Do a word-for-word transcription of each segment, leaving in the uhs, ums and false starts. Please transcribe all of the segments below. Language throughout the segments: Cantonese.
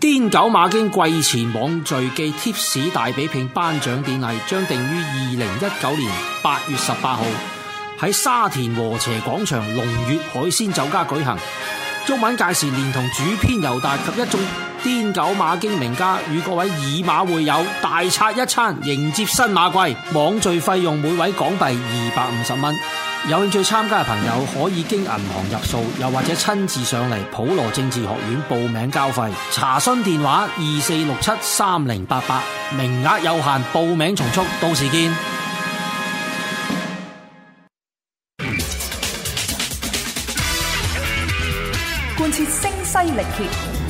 癲狗馬經季前網聚記貼士大比拼頒獎典禮將定於二零一九年八月十八號喺沙田禾輋廣場龍悅海鮮酒家舉行。毓民屆時連同主編尤達及一眾癲狗馬經名家與各位以馬會友大餐一餐，迎接新馬季。網聚費用每位港幣二百五十蚊。有興趣參加嘅朋友可以經銀行入數，又或者親自上嚟普羅政治學院報名交費。查詢電話二四六七三零八八，名額有限，報名從速，到時見。 貫徹聲嘶力竭，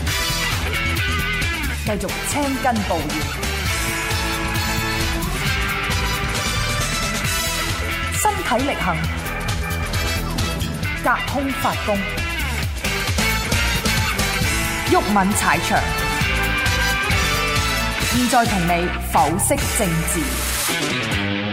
繼續青筋暴現，身體力行，隔空發功，毓民踩場。現在同你剖析政治。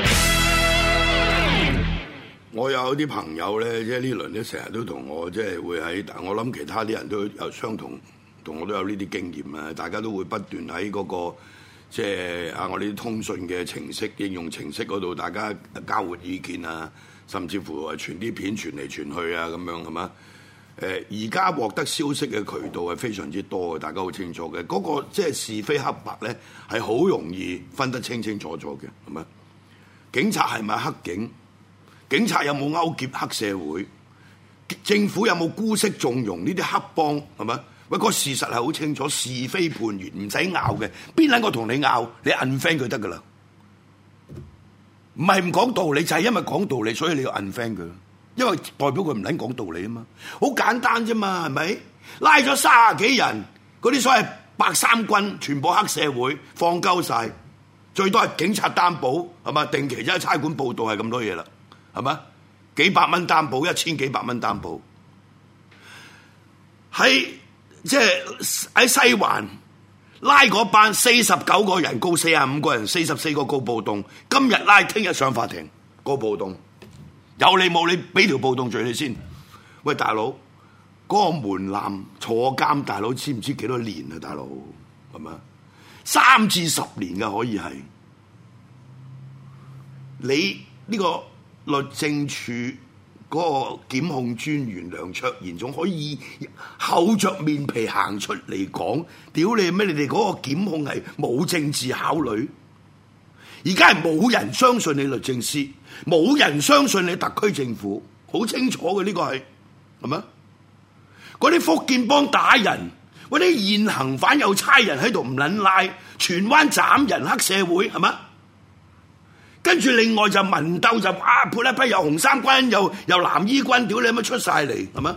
我有啲朋友咧，即係呢輪咧，成日都同我即係會喺，但我諗其他啲人都有相同，同我都有呢啲經驗啊！大家都會不斷喺嗰個即係啊，我哋啲通訊嘅程式、應用程式嗰度，大家交換意見啊，甚至乎係傳啲片傳嚟傳去啊，咁樣係嘛？誒，而家獲得消息嘅渠道係非常之多嘅，大家好清楚嘅。嗰個即係是非黑白咧，係好容易分得清清楚楚嘅，係嘛？警察係咪黑警？警察有冇勾結黑社會？政府有冇姑息縱容呢啲黑幫？係咪？喂，個事實係好清楚，是非判完唔使拗嘅，邊撚個同你拗？你 unfriend 佢得噶啦，唔係唔講道理，就係因為講道理，所以你要 unfriend佢，因為代表佢唔撚講道理啊嘛，好簡單啫嘛，係咪？拉咗三十幾人，嗰啲所謂白衫軍，全部黑社會放鳩晒，最多係警察擔保係嘛？定期即係差館報道係咁多嘢啦。係嘛？幾百蚊擔保，一千幾百蚊擔保，喺即係喺西環拉嗰班四十九個人告四十五個人，四十四個告暴動。今日拉，聽日上法庭告暴動，有理冇理，俾條暴動罪你先。喂，大佬，嗰個門檻坐監，大佬知唔知幾多年啊？大佬係嘛？三至十年嘅可以係你呢個。律政處嗰個檢控專員梁卓賢仲可以厚着面皮行出嚟講，屌你咩？你哋嗰個檢控係冇政治考慮，而家係冇人相信你律政司，冇人相信你特區政府，好清楚嘅呢個係係咪？嗰啲福建幫打人，嗰啲現行犯有差人喺度唔撚拉，荃灣斬人黑社會係咪？跟住另外就民鬥就啊，潑一批又紅衫軍又又藍衣軍，屌你乜出晒嚟係嘛？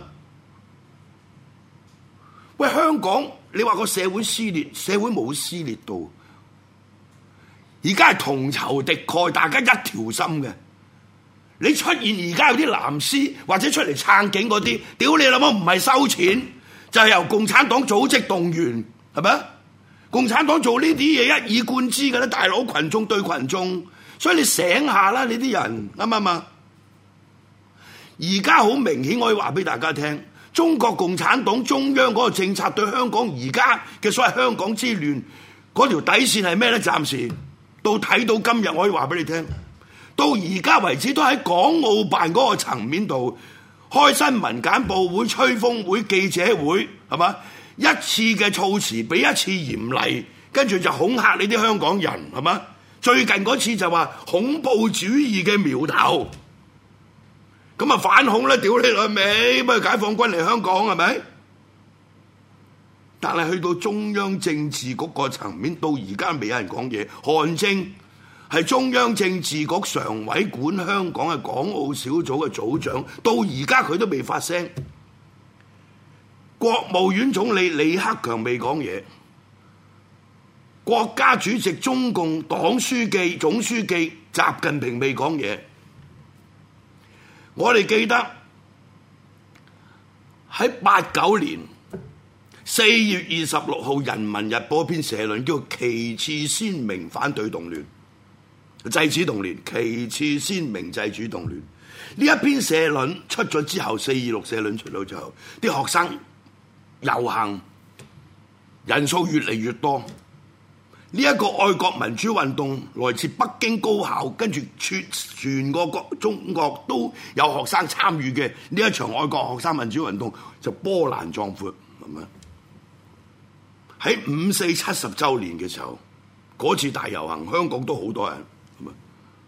喂，香港你話個社會撕裂，社會冇撕裂到，而家係同仇敵愾，大家一條心嘅。你出現而家有啲藍絲或者出嚟撐警嗰啲，屌你老母唔係收錢，就係由共產黨組織動員，係咪？共產黨做呢啲嘢一以貫之嘅咧，大佬，群眾對群眾。所以你醒下啦，你啲人啱唔啱啊？而家好明顯，我可以話俾大家聽，中國共產黨中央嗰個政策對香港而家嘅所謂香港之亂嗰條底線係咩咧？暫時到睇到今日，我可以話俾你聽，到而家為止都喺港澳辦嗰個層面度開新聞簡報會、吹風會、記者會，係嘛？一次嘅措辭比一次嚴厲，跟住就恐嚇你啲香港人，係嘛？最近嗰次就話恐怖主義嘅苗頭，咁啊反恐啦，屌你老味，不如解放軍嚟香港係咪？但係去到中央政治局個層面，到而家未有人講嘢。韓正係中央政治局常委，管香港嘅港澳小組嘅組長，到而家佢都未發聲。國務院總理李克強未講嘢。國家主席、中共黨書記、總書記習近平未講嘢。我哋記得喺八九年四月二十六號《人民日報》篇社論叫旗幟鮮明反對動亂、制止動亂，旗幟鮮明制止動亂。呢一篇社論出咗之後，四二六社論出到之後，啲學生遊行人數越嚟越多。呢一個愛國民主運動來自北京高校，跟住全全個國中國都有學生參與嘅呢一場愛國學生民主運動就波瀾壯闊，係咪？喺五四七十週年嘅時候，嗰次大遊行，香港都好多人，係咪？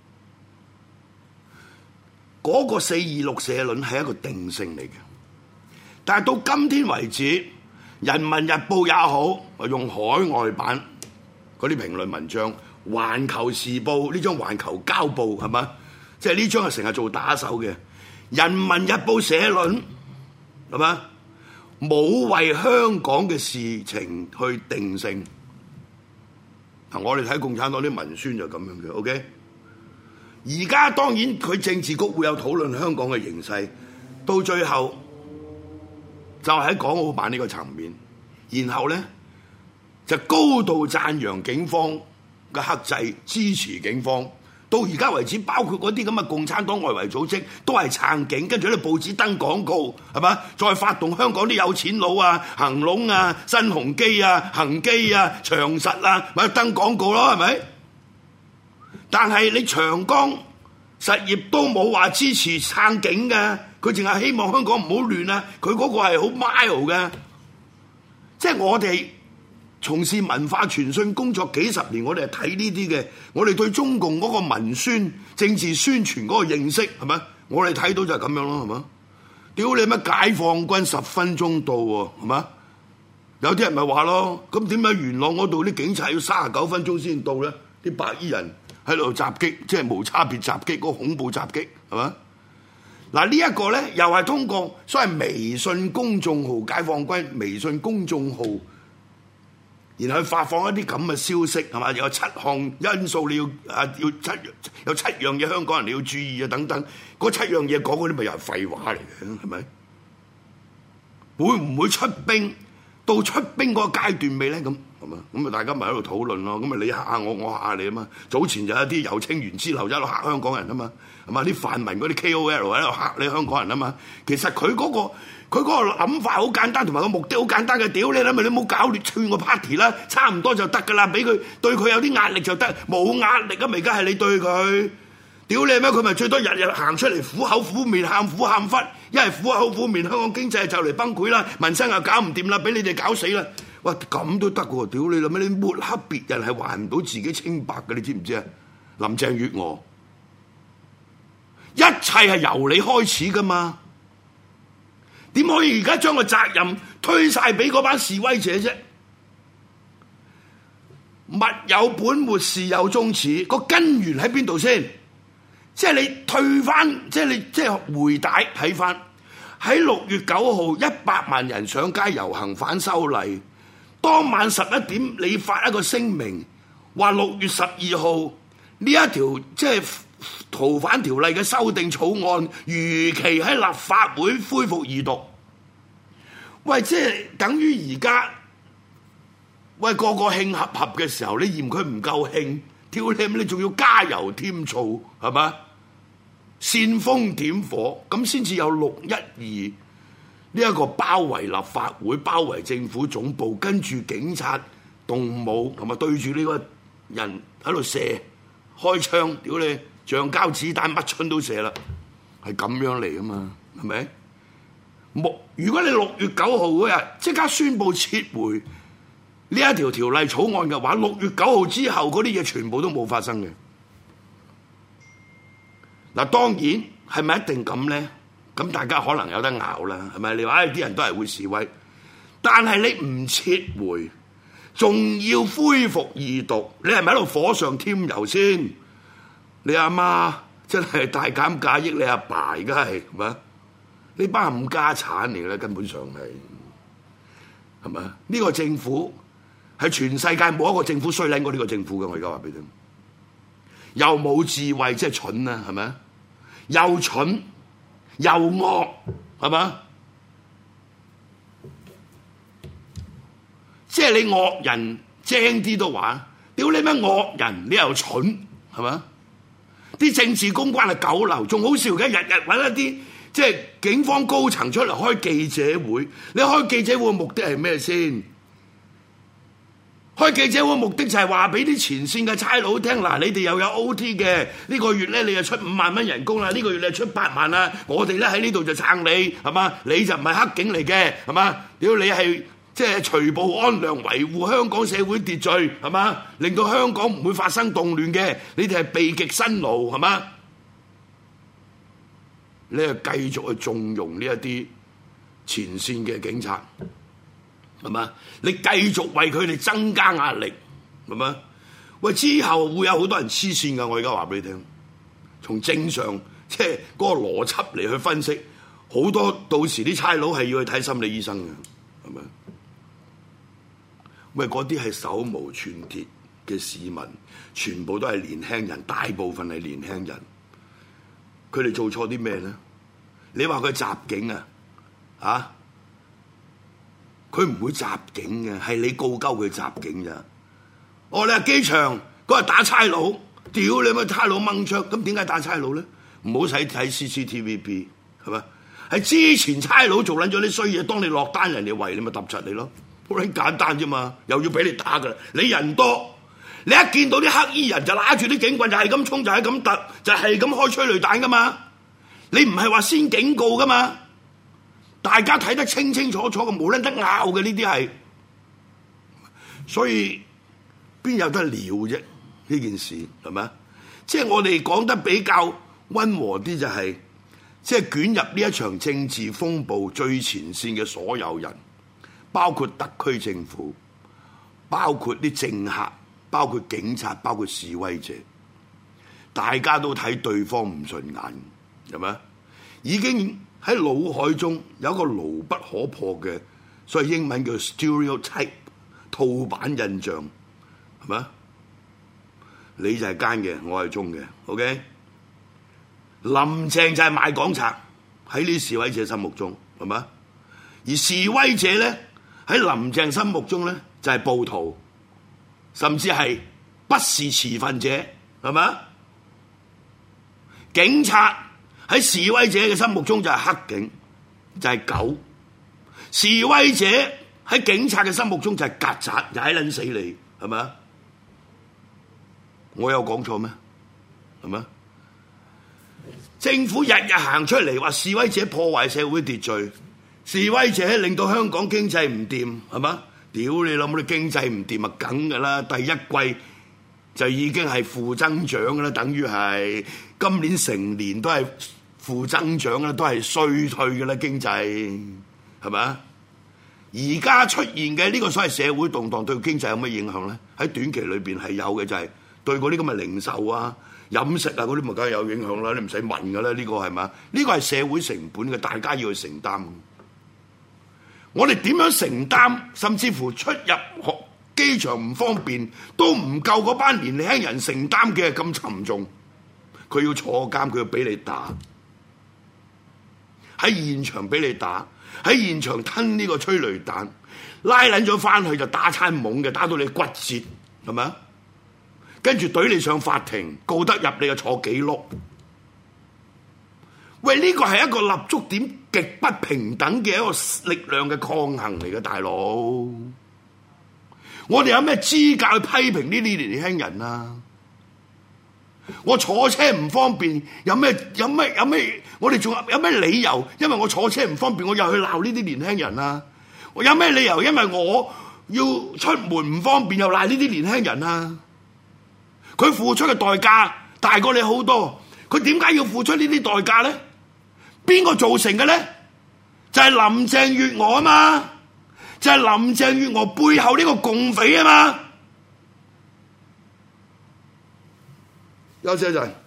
嗰個四二六社論係一個定性嚟嘅，但係到今天為止，《人民日報》也好，用海外版嗰啲評論文章，《環球時報》呢張環球膠報係嘛？即係呢張係成日做打手嘅《人民日報》社論係嘛？冇為香港嘅事情去定性。嗱，我哋睇共產黨啲文宣就咁樣嘅 ，OK？ 而家當然佢政治局會有討論香港嘅形勢，到最後就係喺港澳辦呢個層面，然後咧就高度讚揚警方嘅克制，支持警方。到而家為止，包括嗰啲咁嘅共產黨外圍組織都係撐警，跟住喺報紙登廣告，係嘛？再發動香港啲有錢佬啊、恒隆啊、新鴻基啊、恒基啊、長實啊，咪登廣告咯，係咪？但係你長江實業都冇話支持撐警嘅，佢淨係希望香港唔好亂啊！佢嗰個係好 mild 嘅，即係我哋從事文化傳訊工作幾十年，我哋係睇呢啲嘅，我哋對中共嗰個文宣、政治宣傳嗰個認識係咪？我哋睇到就係咁樣咯，係嘛？屌你乜解放軍十分鐘到喎，係嘛？有啲人咪話咯，咁點解元朗嗰度啲警察要三十九分鐘先到咧？啲白衣人喺度襲擊，即係無差別襲擊，嗰個恐怖襲擊係嘛？嗱，呢一個咧又係通過所謂微信公眾號，解放軍微信公眾號。然後發放一啲咁嘅消息係嘛？有七項因素你要啊，要七有七樣嘢香港人你要注意啊等等。嗰七樣嘢講嗰啲咪又係廢話嚟嘅，係咪？會唔會出兵？到出兵嗰個階段未咧？咁係嘛？咁啊大家咪喺度討論咯。咁啊你嚇下我，我嚇下你啊嘛。早前就有一啲有清源之流一路嚇香港人啊嘛，係嘛？啲泛民嗰啲 K O L 喺度嚇你香港人啊嘛。其實佢嗰個。佢嗰個諗法好簡單，同埋個目的好簡單嘅。屌你諗咪你冇搞亂串個 party 啦，差唔多就得㗎啦。俾佢對佢有啲壓力就得，冇壓力啊！咪而家係你對佢，屌你咩？佢咪最多日日行出嚟苦口苦面喊苦喊忽，一係苦口苦面，香港經濟就嚟崩潰啦，民生又搞唔掂啦，俾你哋搞死啦！哇，咁都得喎！屌你諗咩？你抹黑別人係還唔到自己清白嘅，你知唔知啊？林鄭月娥，一切係由你開始㗎嘛。點可以而家將個責任推晒俾嗰班示威者啫？物有本末，事有終始，個根源喺邊度先？即係你退翻，即係你即係回帶睇翻喺六月九號一百萬人上街遊行反修例，當晚十一點你發一個聲明，話六月十二號呢一條即係逃犯條例嘅修訂草案如期喺立法會恢復二讀。喂，即係等於而家，喂個個慶合合嘅時候，你嫌佢唔夠慶，挑你你仲要加油添醋，係嘛？煽風點火，咁先至有六一二呢一個包圍立法會、包圍政府總部，跟住警察動武，同埋對住呢個人喺度射開槍，屌你橡膠子彈乜春都射啦，係咁樣嚟啊嘛，係咪？如果你六月九號嗰日即刻宣布撤回呢一條條例草案嘅話，六月九號之後嗰啲嘢全部都冇發生嘅。嗱，當然係咪一定咁咧？咁大家可能有得拗啦，係咪？你話唉，啲人都係會示威，但係你唔撤回，仲要恢復二讀，你係咪喺度火上添油先？你阿媽真係大減價益你阿爸，而家係咪？呢班冚家產嚟嘅咧，根本上係係咪？呢、呢個政府係全世界冇一個政府衰撚過呢個政府嘅，我而家話俾你聽，又冇智慧，即係蠢啦，係咪？又蠢又惡，係嘛？即係你惡人精啲都話，屌你咩惡人？你又蠢，係嘛？啲政治公關係九流，仲好笑嘅，日日揾一啲。即係警方高層出嚟開記者會，你開記者會嘅目的係咩先？ 開記者會目的就係話俾啲前線嘅差佬聽，嗱，你哋又有 O T 嘅，呢個月咧你就出五萬蚊人工啦，呢個月你就出八萬啦，我哋咧喺呢度就撐你，係嘛？你就唔係黑警嚟嘅，係嘛？屌你係即係除暴安良，維護香港社會秩序，係嘛？令到香港唔會發生動亂嘅，你哋係備極辛勞，係嘛？你係繼續去縱容呢一啲前線嘅警察，係嘛？你繼續為佢哋增加壓力，係嘛？喂，之後會有好多人黐線㗎，我而家話俾你聽，從正常即係嗰個邏輯嚟去分析，好多到時啲差佬係要去睇心理醫生嘅，係咪？喂，嗰啲係手無寸鐵嘅市民，全部都係年輕人，大部分係年輕人，佢哋做錯啲咩咧？你話佢襲警啊？啊？佢唔會襲警嘅，係你告鳩佢襲警咋？哦，你話機場嗰日打差佬，屌你咪差佬掹槍，咁點解打差佬咧？唔好使睇 C C T V B 係咪？係之前差佬做撚咗啲衰嘢，當你落單人哋圍你咪揼柒你咯，好撚簡單啫嘛，又要俾你打噶啦，你人多，你一見到啲黑衣人就揦住啲警棍就係咁衝就係咁突就係咁開催淚彈噶嘛，你唔係話先警告噶嘛？大家睇得清清楚楚嘅，冇撚得拗嘅呢啲係，所以邊有得聊啫？呢件事係咪？即係我哋講得比較溫和啲就係、是，即係捲入呢一場政治風暴最前線嘅所有人，包括特區政府，包括啲政客，包括警察，包括示威者，大家都睇對方唔順眼，係咪？已經喺腦海中有一個牢不可破嘅，所以英文叫 stereotype 套版印象，係咪？你就係奸嘅，我係忠嘅 ，OK？ 林鄭就係賣港賊喺呢示威者心目中，係咪？而示威者咧喺林鄭心目中咧就係暴徒，甚至係不是持份者，係咪？警察喺示威者嘅心目中就係黑警，就係狗；示威者喺警察嘅心目中就係曱甴，踩撚死你，係咪？我有講錯咩？係咪？政府日日行出嚟話示威者破壞社會秩序，示威者令到香港經濟唔掂，係嘛？屌你諗冇啲經濟唔掂啊，梗㗎啦！第一季就已經係負增長㗎啦，等於係今年成年都係負增長啦，都係衰退㗎啦，經濟係咪？而家出現嘅呢個所謂社會動盪對經濟有乜影響咧？喺短期裏邊係有嘅，就係、是、對嗰啲咁嘅零售啊、飲食啊嗰啲咪梗係有影響啦，你唔使問㗎啦，呢、這個係嘛？呢個係社會成本嘅，大家要去承擔。我哋點樣承擔，甚至乎出入學機場唔方便，都唔夠嗰班年輕人承擔嘅咁沉重。佢要坐監，佢要俾你打，喺現場俾你打，喺現場吞呢個催淚彈，拉撚咗翻去就打餐懵嘅，打到你骨折，係咪啊？跟住懟你上法庭，告得入你就坐幾碌。喂，呢個係一個立足點極不平等嘅一個力量嘅抗衡嚟嘅，大佬。我哋有咩資格去批評呢啲年輕人啊？我坐車唔方便，有咩有咩有咩？我哋仲有有咩理由？因為我坐車唔方便，我又去鬧呢啲年輕人啊？我有咩理由？因為我要出門唔方便，又賴呢啲年輕人啊？佢付出嘅代價大過你好多，佢點解要付出呢啲代價咧？邊個造成嘅咧？就係林鄭月娥啊嘛，就係林鄭月娥背後呢個共匪啊嘛。休息一陣。